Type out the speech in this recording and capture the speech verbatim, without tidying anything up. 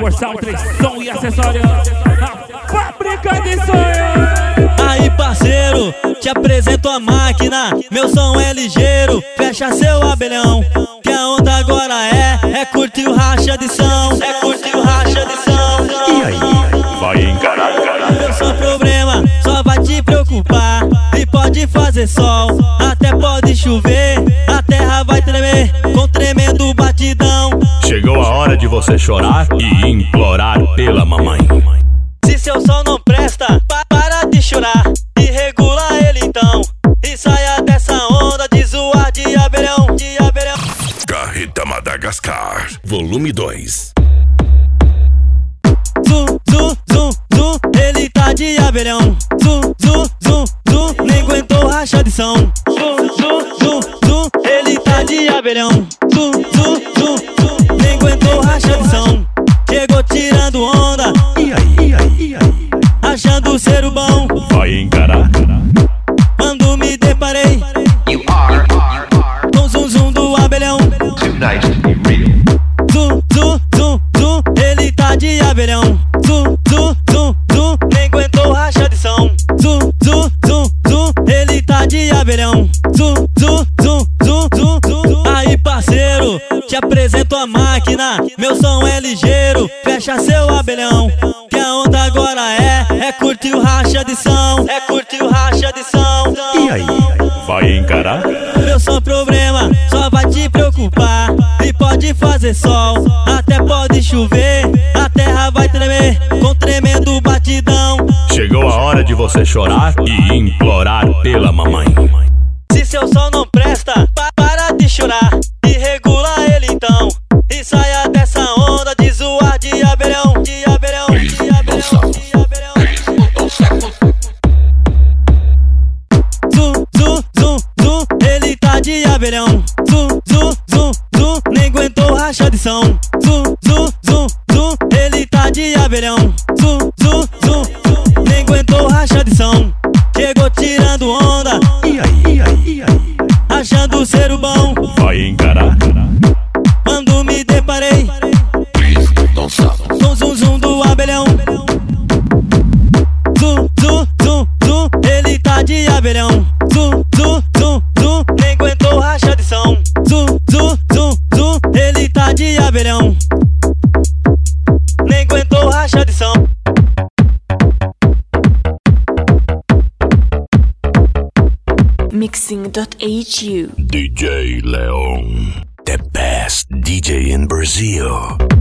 Forçal três som e acessórios. A fábrica de sonhos. Aí parceiro, te apresento a máquina. Meu som é ligeiro, fecha seu abelhão. Que a onda agora é, é curtir o racha de som. É curtir o racha de som. E aí, vai encarar, cara. Meu só problema, só vai te preocupar. E pode fazer sol, até pode chover. A terra vai tremer, com tremendo batidão. Chegou a hora de você chorar e implorar pela mamãe. Se seu som não presta, pa para de chorar e regula ele então. E saia dessa onda de zoar de abelhão, de abelhão. Carreta Madagascar, volume dois. Zum, zum, zum, zum, ele tá de abelhão. Zum, zum, zum, zum, nem aguentou racha de som. Zum, zum, zum, zum, ele tá de abelhão. Zum, zum, zum, zum, nem aguentou racha de som. Chegou tirando onda, E aí, e aí, e aí, achando ser o bom. vai encarar. Quando me deparei You are, are, are com o zum, zum do abelhão. too nice to be real. Zum, zum, zum, zum, ele tá de abelhão. Zum, zum, zum, zum, nem aguentou racha de som. Zum, zum, zum, zum, ele tá de abelhão. Zum, zum, zum, zum, zum, zum, zum. Aí parceiro, te apresento a máquina. Meu som é ligeiro, fecha seu abelhão. Que a onda agora é, é curtir o racha de som. É curtir o racha de som. E aí, vai encarar. Meu só problema, só vai te preocupar. E pode fazer sol, até pode chover. A terra vai tremer, com tremendo batidão. Chegou a hora de você chorar e implorar pela mamãe. Se seu som não presta, pa para de chorar e regula ele então. E saia dessa onda de zoar de abelhão, de abelhão, de abelhão, de abelhão. Zum, zum, zum, zum, ele tá de abelhão. Zum, zum, zum, zum, nem aguentou racha de som. Zum, zum, zum, zum, ele tá de abelhão. Zum, zum, zum, zum, nem aguentou racha de som. Chegou tirando onda, E aí, e aí, e aí, achando ser o bom. vai encarar. Quando me deparei com o zum, zum do abelhão. Zum, zum, zum, zum, ele tá de abelhão. Zum, zum, zum, zum, nem aguentou racha de som. Zum, zum, zum, zum, ele tá de abelhão. Nem aguentou racha de som. Mixing dot H U D J Leon, the best D J in Brazil.